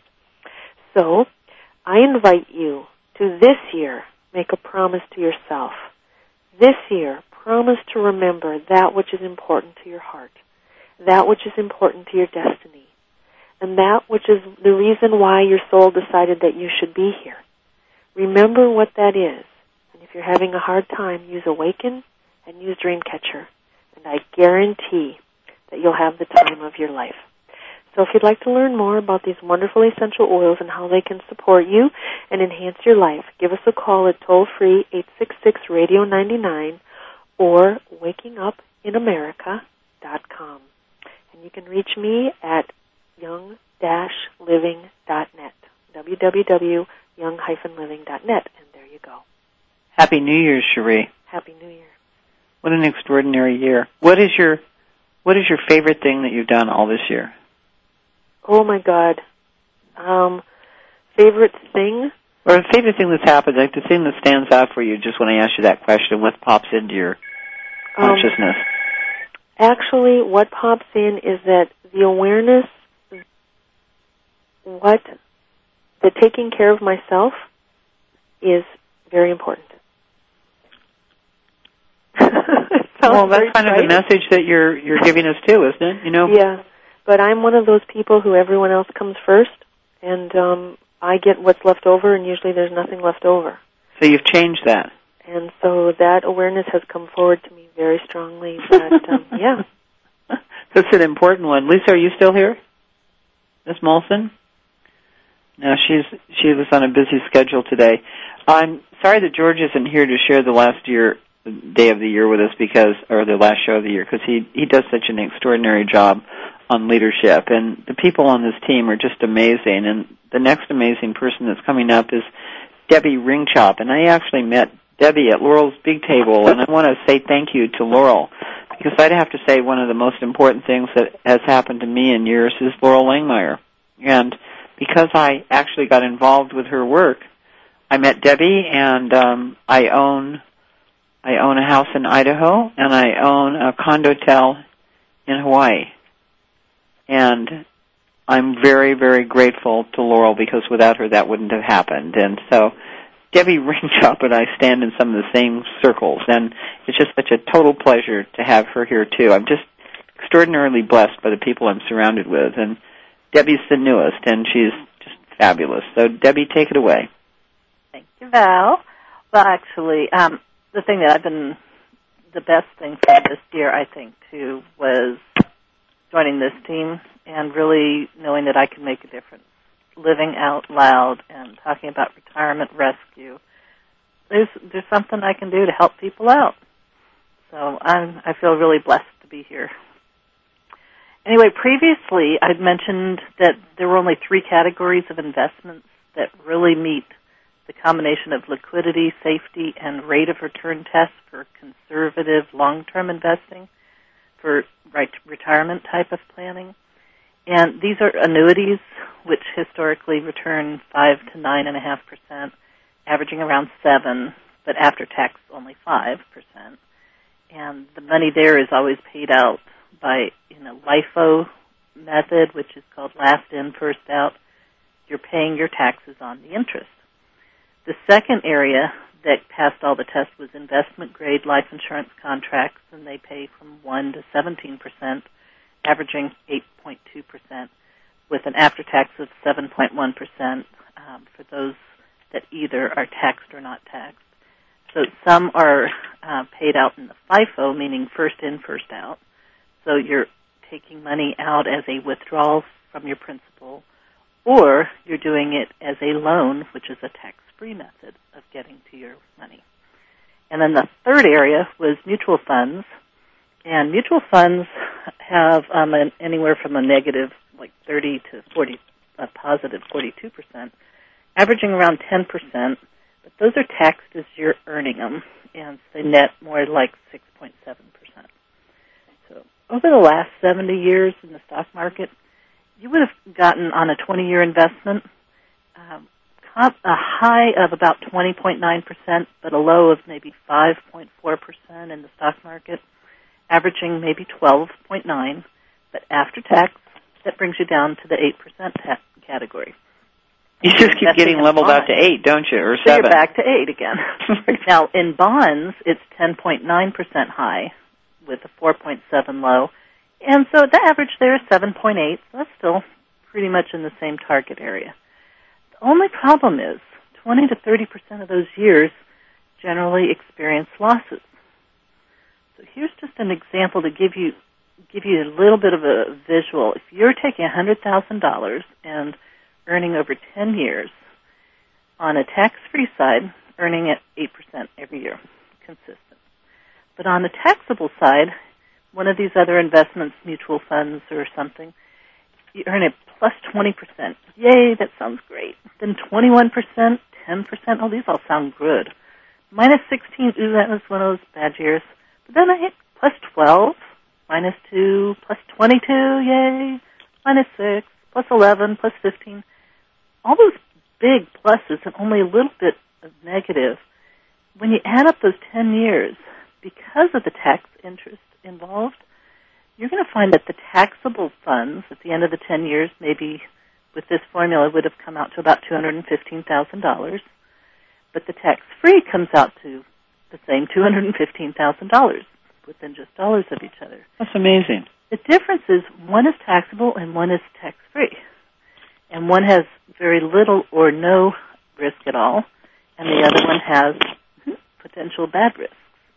So I invite you to this year make a promise to yourself. This year, promise to remember that which is important to your heart, that which is important to your destiny, and that which is the reason why your soul decided that you should be here. Remember what that is. And if you're having a hard time, use Awaken and use Dreamcatcher. And I guarantee that you'll have the time of your life. So if you'd like to learn more about these wonderful essential oils and how they can support you and enhance your life, give us a call at toll-free eight six six, radio ninety-nine or waking up in america dot com. And you can reach me at young dash living dot net, w w w dot young dash living dot net, and there you go. Happy New Year, Cherie. Happy New Year. What an extraordinary year. What is your what is your favorite thing that you've done all this year? Oh, my God. Um, favorite thing? Or a favorite thing that's happened, like the thing that stands out for you just when I ask you that question, what pops into your consciousness? Um, actually, what pops in is that the awareness, what, the taking care of myself is very important. Well, that's kind of the message that you're you're giving us too, isn't it? You know? Yeah. But I'm one of those people who everyone else comes first, and um, I get what's left over, and usually there's nothing left over. So you've changed that. And so that awareness has come forward to me very strongly. That, um, yeah. That's an important one. Lisa, are you still here? Miss Molson? No, she's she was on a busy schedule today. I'm sorry that George isn't here to share the last year, day of the year with us, because, or the last show of the year, because he he does such an extraordinary job on leadership, and the people on this team are just amazing. And the next amazing person that's coming up is Debbie Ringchop, and I actually met Debbie at Laurel's Big Table, and I want to say thank you to Laurel, because I'd have to say one of the most important things that has happened to me in years is Laurel Langmeyer. And because I actually got involved with her work, I met Debbie, and um, I own I own a house in Idaho, and I own a condotel in Hawaii. And I'm very, very grateful to Laurel, because without her that wouldn't have happened. And so Debbie Ringchop and I stand in some of the same circles, and it's just such a total pleasure to have her here, too. I'm just extraordinarily blessed by the people I'm surrounded with. And Debbie's the newest, and she's just fabulous. So, Debbie, take it away. Thank you, Val. Well, actually, um, the thing that I've been, the best thing for this year, I think, too, was joining this team and really knowing that I can make a difference, living out loud and talking about retirement rescue. There's there's something I can do to help people out. So I'm I feel really blessed to be here. Anyway, previously I'd mentioned that there were only three categories of investments that really meet the the combination of liquidity, safety, and rate of return tests for conservative long-term investing for right retirement type of planning. And these are annuities which historically return five to nine and a half percent, averaging around seven, but after tax only five percent. And the money there is always paid out by, you know, LIFO method, which is called last in, first out. You're paying your taxes on the interest. The second area that passed all the tests was investment-grade life insurance contracts, and they pay from one to seventeen percent, averaging eight point two percent, with an after-tax of seven point one percent um, for those that either are taxed or not taxed. So some are uh, paid out in the FIFO, meaning first in, first out. So you're taking money out as a withdrawal from your principal, or you're doing it as a loan, which is a tax-free method of getting to your money. And then the third area was mutual funds. And mutual funds have um, an, anywhere from a negative, like thirty to forty, a positive forty-two percent, averaging around ten percent. But those are taxed as you're earning them, and they net more like six point seven percent. So over the last seventy years in the stock market, you would have gotten on a twenty-year investment um, a high of about twenty point nine percent, but a low of maybe five point four percent in the stock market, averaging maybe twelve point nine, but after tax, that brings you down to the eight percent ta- category. You just keep getting leveled out to eight, don't you, or so seven? You're back to eight again. Now, in bonds, it's ten point nine percent high with a four point seven low, and so the average there is seven point eight, so that's still pretty much in the same target area. The only problem is twenty to thirty percent of those years generally experience losses. So here's just an example to give you give you a little bit of a visual. If you're taking one hundred thousand dollars and earning over ten years, on a tax-free side, earning at eight percent every year, consistent. But on the taxable side, one of these other investments, mutual funds or something, you earn at plus twenty percent. Yay, that sounds great. Then twenty-one percent, ten percent, oh, these all sound good. Minus sixteen, ooh, that was one of those bad years. But then I hit plus twelve, minus two, plus twenty-two, yay, minus six, plus eleven, plus fifteen. All those big pluses and only a little bit of negative. When you add up those ten years, because of the tax interest involved, you're going to find that the taxable funds at the end of the ten years, maybe with this formula, would have come out to about two hundred fifteen thousand dollars. But the tax-free comes out to the same two hundred fifteen thousand dollars within just dollars of each other. That's amazing. The difference is one is taxable and one is tax-free. And one has very little or no risk at all, and the other one has potential bad risks.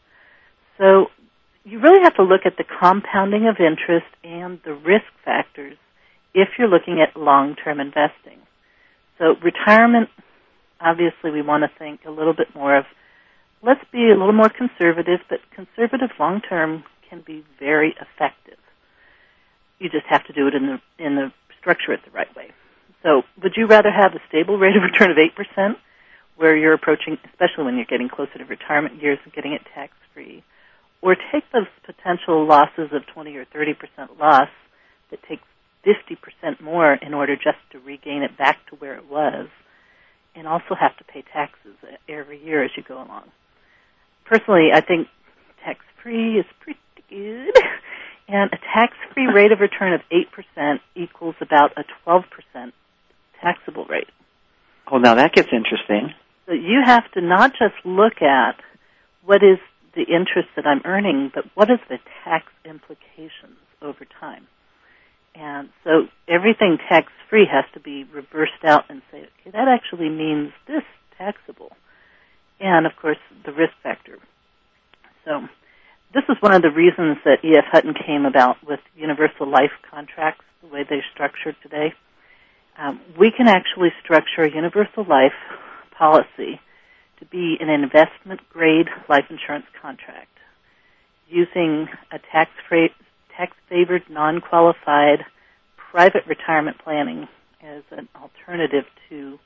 So you really have to look at the compounding of interest and the risk factors if you're looking at long-term investing. So retirement, obviously we want to think a little bit more of, let's be a little more conservative, but conservative long-term can be very effective. You just have to do it in the in the structure it the right way. So would you rather have a stable rate of return of eight percent where you're approaching, especially when you're getting closer to retirement years and getting it tax-free, or take those potential losses of twenty or thirty percent loss that takes fifty percent more in order just to regain it back to where it was, and also have to pay taxes every year as you go along? Personally, I think tax-free is pretty good. And a tax-free rate of return of eight percent equals about a twelve percent taxable rate. Oh, now that gets interesting. So you have to not just look at what is the interest that I'm earning, but what is the tax implications over time. And so everything tax-free has to be reversed out and say, okay, that actually means this taxable. And, of course, the risk factor. So this is one of the reasons that E F. Hutton came about with universal life contracts, the way they're structured today. Um, we can actually structure a universal life policy to be an investment-grade life insurance contract using a tax-free, tax-favored, non-qualified private retirement planning as an alternative to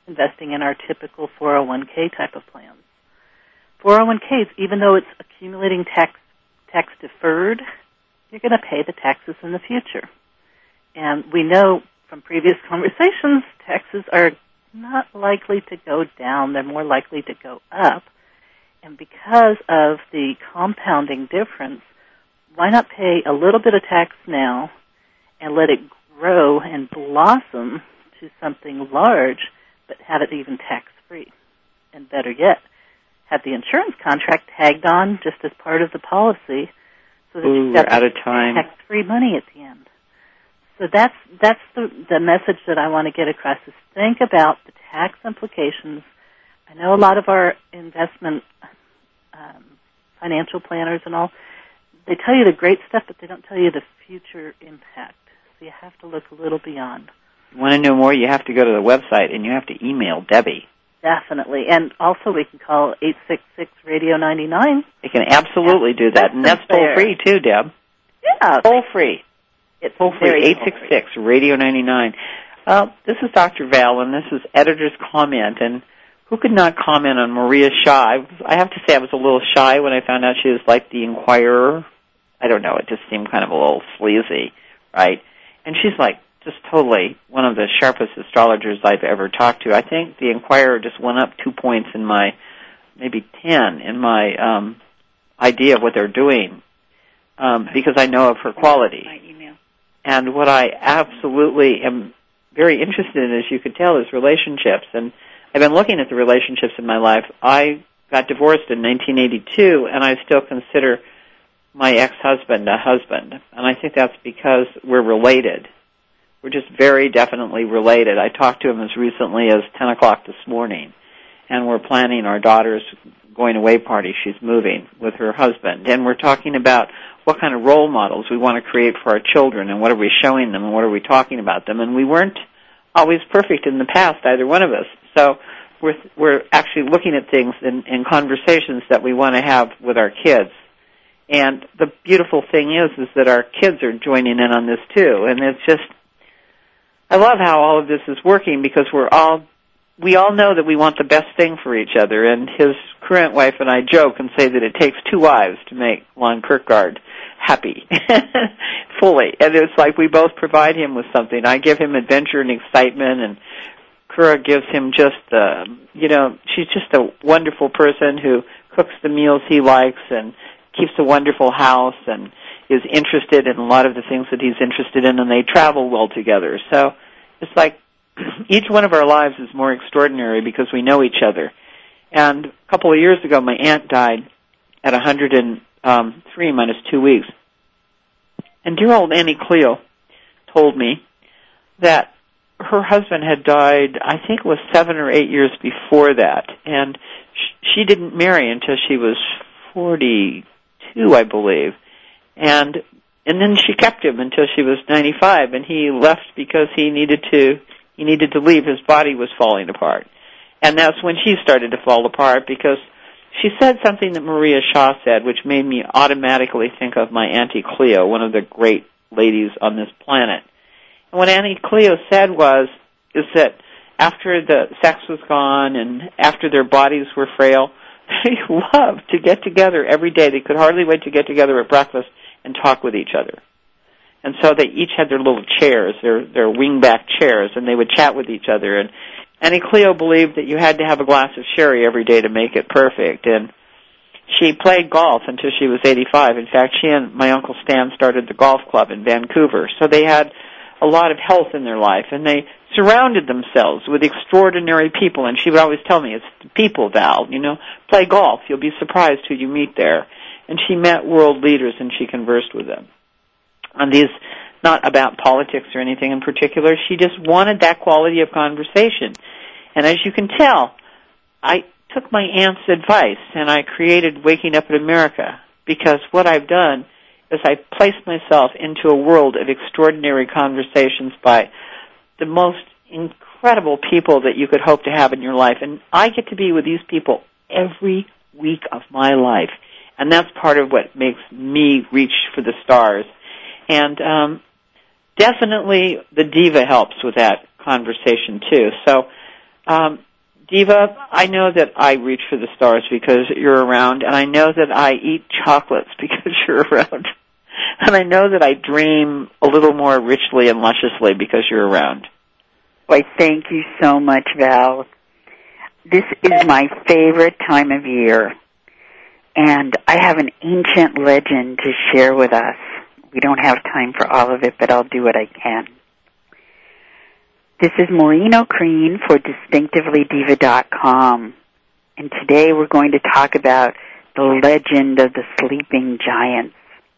investing in our typical four oh one k type of plans. four oh one k's, even though it's accumulating tax tax deferred, you're going to pay the taxes in the future. And we know from previous conversations, taxes are not likely to go down. They're more likely to go up. And because of the compounding difference, why not pay a little bit of tax now and let it grow and blossom to something large, but have it even tax-free? And better yet, have the insurance contract tagged on just as part of the policy so that Ooh, you've got we're out of time. tax-free money at the end. So that's that's the, the message that I want to get across is think about the tax implications. I know a lot of our investment um, financial planners and all, they tell you the great stuff, but they don't tell you the future impact. So you have to look a little beyond. You want to know more, you have to go to the website and you have to email Debbie. Definitely. And also we can call eight six six radio ninety-nine. You can absolutely do that. And that's toll free too, Deb. Yeah. Toll free. It's toll free, eight six six radio ninety-nine. Uh, this is Doctor Val, and this is Editor's Comment. And who could not comment on Maria Shaw? I, I have to say I was a little shy when I found out she was like the Inquirer. I don't know, it just seemed kind of a little sleazy, right? And she's like just totally one of the sharpest astrologers I've ever talked to. I think the Inquirer just went up two points in my, maybe ten, in my um, idea of what they're doing, um, because I know of her quality. And what I absolutely am very interested in, as you could tell, is relationships. And I've been looking at the relationships in my life. I got divorced in nineteen eighty-two, and I still consider my ex-husband a husband. And I think that's because we're related. We're just very definitely related. I talked to him as recently as ten o'clock this morning, and we're planning our daughter's going away party. She's moving with her husband. And we're talking about what kind of role models we want to create for our children, and what are we showing them, and what are we talking about them. And we weren't always perfect in the past, either one of us. So we're we're actually looking at things in, in conversations that we want to have with our kids. And the beautiful thing is, is that our kids are joining in on this too. And it's just, I love how all of this is working, because we're all, we all know that we want the best thing for each other. And his current wife and I joke and say that it takes two wives to make Lon Kirkgard happy, fully. And it's like we both provide him with something. I give him adventure and excitement, and Kura gives him just, uh, you know, she's just a wonderful person who cooks the meals he likes and keeps a wonderful house and is interested in a lot of the things that he's interested in, and they travel well together. So it's like each one of our lives is more extraordinary because we know each other. And a couple of years ago, my aunt died at one hundred three minus two weeks. And dear old Annie Cleo told me that her husband had died, I think it was seven or eight years before that. And she didn't marry until she was forty-two, I believe. And and then she kept him until she was ninety-five, and he left because he needed to he needed to leave. His body was falling apart. And that's when she started to fall apart, because she said something that Maria Shaw said, which made me automatically think of my Auntie Cleo, one of the great ladies on this planet. And what Auntie Cleo said was, is that after the sex was gone and after their bodies were frail, they loved to get together every day. They could hardly wait to get together at breakfast and talk with each other. And so they each had their little chairs, their their wing-back chairs, and they would chat with each other. And Annie Cleo believed that you had to have a glass of sherry every day to make it perfect. And she played golf until she was eighty-five. In fact, she and my Uncle Stan started the golf club in Vancouver. So they had a lot of health in their life, and they surrounded themselves with extraordinary people. And she would always tell me, it's the people, Val, you know, play golf. You'll be surprised who you meet there. And she met world leaders, and she conversed with them on these, not about politics or anything in particular. She just wanted that quality of conversation. And as you can tell, I took my aunt's advice, and I created Waking Up in America, because what I've done is I placed myself into a world of extraordinary conversations by the most incredible people that you could hope to have in your life. And I get to be with these people every week of my life. And that's part of what makes me reach for the stars. And um, definitely the diva helps with that conversation, too. So Um, Diva, I know that I reach for the stars because you're around, and I know that I eat chocolates because you're around. And I know that I dream a little more richly and lusciously because you're around. Why, thank you so much, Val. This is my favorite time of year, and I have an ancient legend to share with us. We don't have time for all of it, but I'll do what I can. This is Maureen O'Kreen for distinctively diva dot com, and today we're going to talk about the legend of the sleeping giants.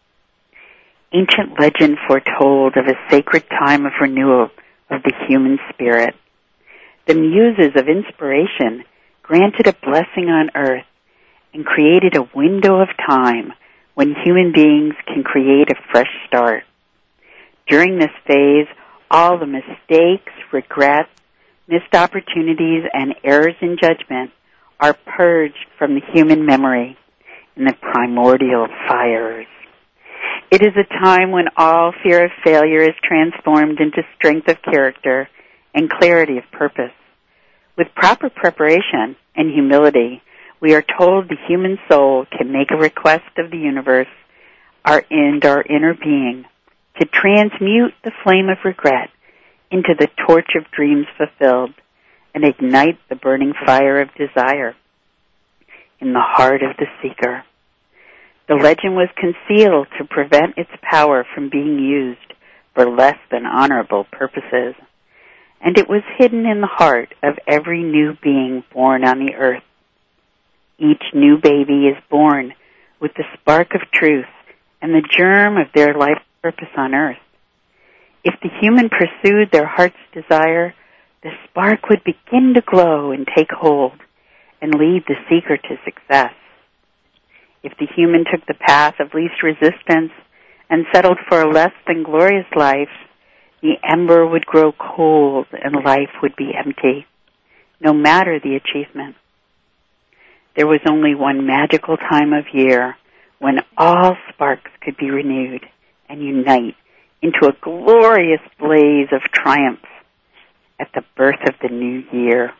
Ancient legend foretold of a sacred time of renewal of the human spirit. The muses of inspiration granted a blessing on earth and created a window of time when human beings can create a fresh start. During this phase, all the mistakes, regrets, missed opportunities, and errors in judgment are purged from the human memory in the primordial fires. It is a time when all fear of failure is transformed into strength of character and clarity of purpose. With proper preparation and humility, we are told the human soul can make a request of the universe, our end, our inner being, to transmute the flame of regret into the torch of dreams fulfilled and ignite the burning fire of desire in the heart of the seeker. The legend was concealed to prevent its power from being used for less than honorable purposes, and it was hidden in the heart of every new being born on the earth. Each new baby is born with the spark of truth and the germ of their life purpose on earth. If the human pursued their heart's desire, the spark would begin to glow and take hold and lead the seeker to success. If the human took the path of least resistance and settled for a less than glorious life, the ember would grow cold and life would be empty, no matter the achievement. There was only one magical time of year when all sparks could be renewed and unite into a glorious blaze of triumph at the birth of the new year.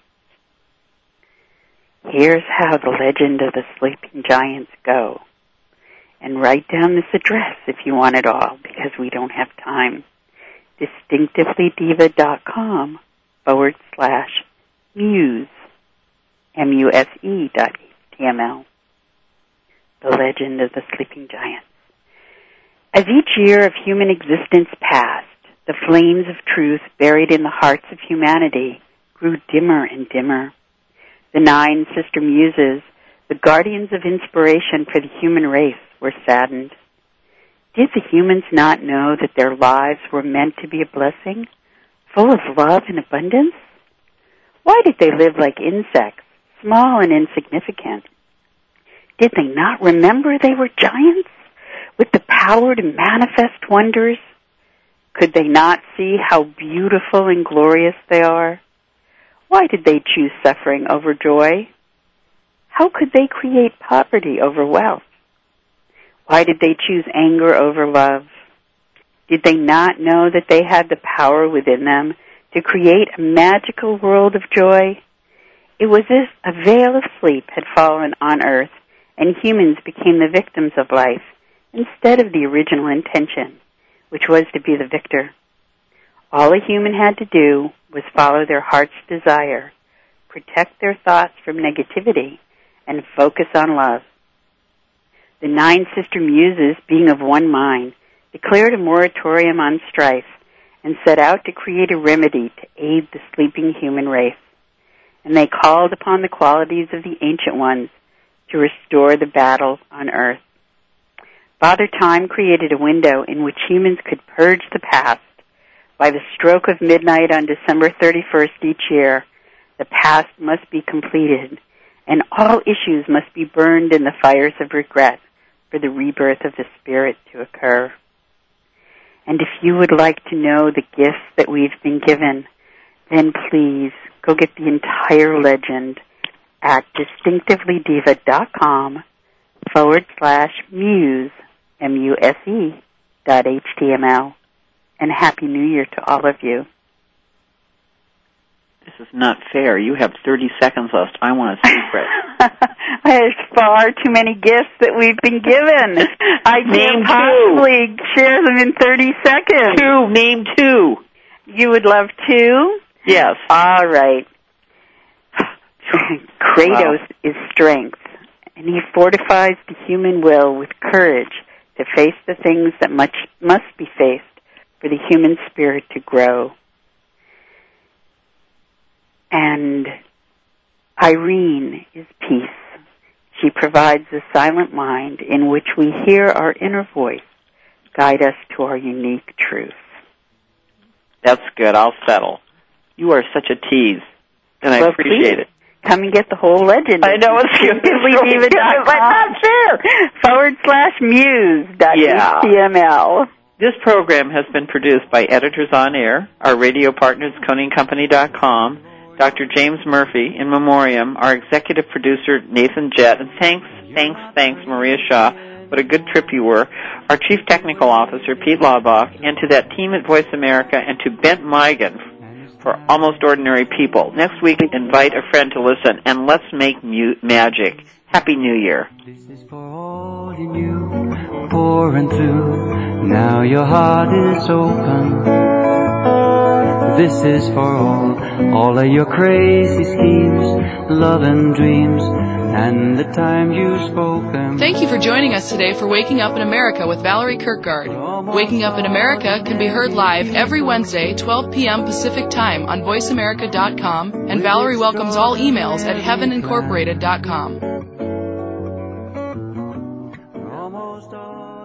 Here's how the legend of the sleeping giants go. And write down this address if you want it all, because we don't have time. distinctively diva dot com forward slash muse, M U S E dot H T M L. The legend of the sleeping giants. As each year of human existence passed, the flames of truth buried in the hearts of humanity grew dimmer and dimmer. The nine sister muses, the guardians of inspiration for the human race, were saddened. Did the humans not know that their lives were meant to be a blessing, full of love and abundance? Why did they live like insects, small and insignificant? Did they not remember they were giants, with the power to manifest wonders? Could they not see how beautiful and glorious they are? Why did they choose suffering over joy? How could they create poverty over wealth? Why did they choose anger over love? Did they not know that they had the power within them to create a magical world of joy? It was as if a veil of sleep had fallen on earth and humans became the victims of life instead of the original intention, which was to be the victor. All a human had to do was follow their heart's desire, protect their thoughts from negativity, and focus on love. The nine sister muses, being of one mind, declared a moratorium on strife and set out to create a remedy to aid the sleeping human race. And they called upon the qualities of the ancient ones to restore the battle on earth. Father Time created a window in which humans could purge the past. By the stroke of midnight on December thirty-first each year, the past must be completed, and all issues must be burned in the fires of regret for the rebirth of the spirit to occur. And if you would like to know the gifts that we've been given, then please go get the entire legend at distinctively diva dot com forward slash muse, M U S E, dot H T M L. And Happy New Year to all of you. This is not fair. You have thirty seconds left. I want a secret. There's far too many gifts that we've been given. I Name can't possibly share them in thirty seconds. Two. Name two. You would love two? Yes. All right. Kratos wow. is strength, and he fortifies the human will with courage to face the things that much must be faced for the human spirit to grow. And Irene is peace. She provides a silent mind in which we hear our inner voice guide us to our unique truth. That's good. I'll settle. You are such a tease, and well, I appreciate please. it. Come and get the whole legend. I know it's good. It's not true. Forward slash muse dot H T M L. This program has been produced by Editors on Air, our radio partners, Coning Company dot com, Doctor James Murphy, in memoriam, our executive producer, Nathan Jett, and thanks, thanks, thanks, Maria Shaw. What a good trip you were. Our Chief Technical Officer, Pete Laubach, and to that team at Voice America, and to Bent Migan for Almost Ordinary People. Next week, invite a friend to listen, and let's make mu- magic. Happy New Year. This is for all you knew, pouring through. Now your heart is open. This is for all, all of your crazy schemes, love and dreams, and the time you've spoken. Thank you for joining us today for Waking Up in America with Valerie Kirkgard. Waking Up in America can be heard live every Wednesday, twelve p.m. Pacific Time on voice america dot com, and Valerie welcomes all emails at heaven incorporated dot com. Almost all